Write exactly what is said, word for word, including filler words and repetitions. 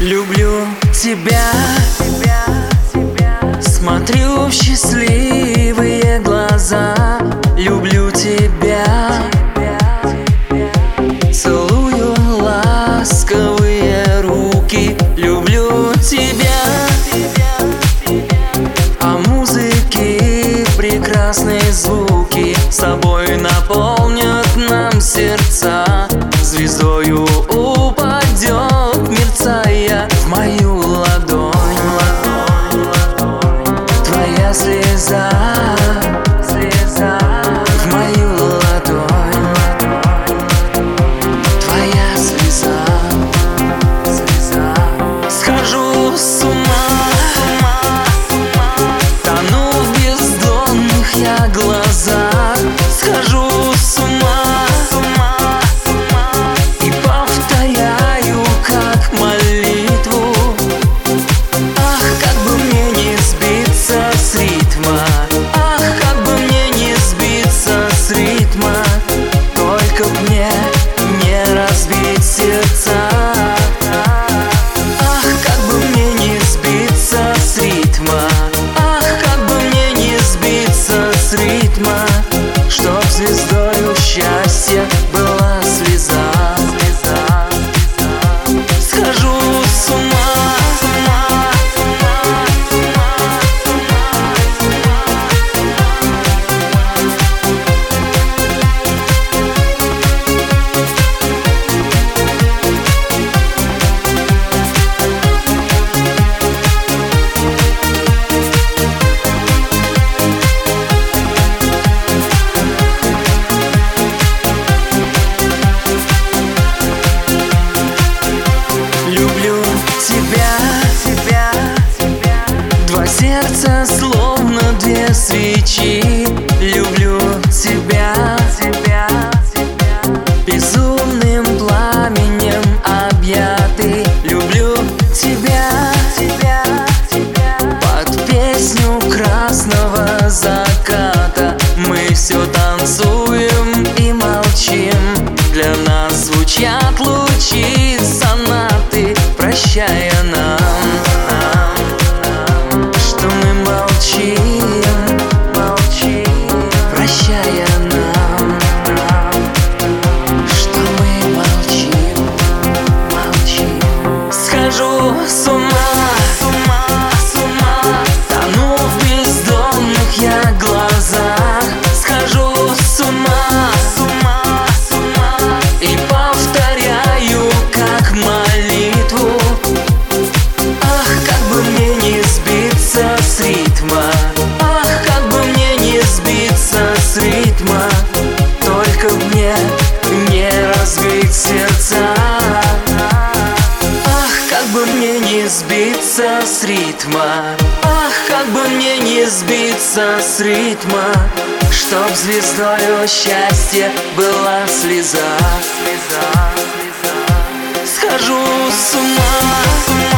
Люблю тебя, смотрю в счастливые глаза. Люблю тебя, целую ласковые руки. Люблю тебя, а музыки прекрасные звуки с собой наполнят нам сердца. Звездою упадет, мерцая, в мою ладонь. Твоя слеза, слеза в мою ладонь. Твоя слеза, слеза. Схожу с ума, тону в бездонных я глазах. Схожу с ума и повторяю как молитву. Ах, как бы мне не сбиться с ритма, ах, как бы мне не сбиться с ритма. Только б мне не разбить сердца. Ах, как бы мне не сбиться с ритма, ах, как бы мне не сбиться с ритма. Чтоб звездою счастья была слеза. Схожу с ума, сердце словно две свечи. Люблю тебя, тебя, безумным пламенем объятый. Люблю тебя, тебя, под песню красного заката. Мы все танцуем и молчим. Для нас звучат лучи сонаты, прощая нам. Схожу с ума, с ума, с ума, тону в бездонных я глазах. Схожу с ума, с ума, с ума и повторяю как молитву. Ах, как бы мне не сбиться с ритма, ах, как бы мне не сбиться с ритма. Только мне не разбить сердца. Как бы мне не сбиться с ритма, ах, как бы мне не сбиться с ритма. Чтоб звездою счастья была слеза. Схожу с ума.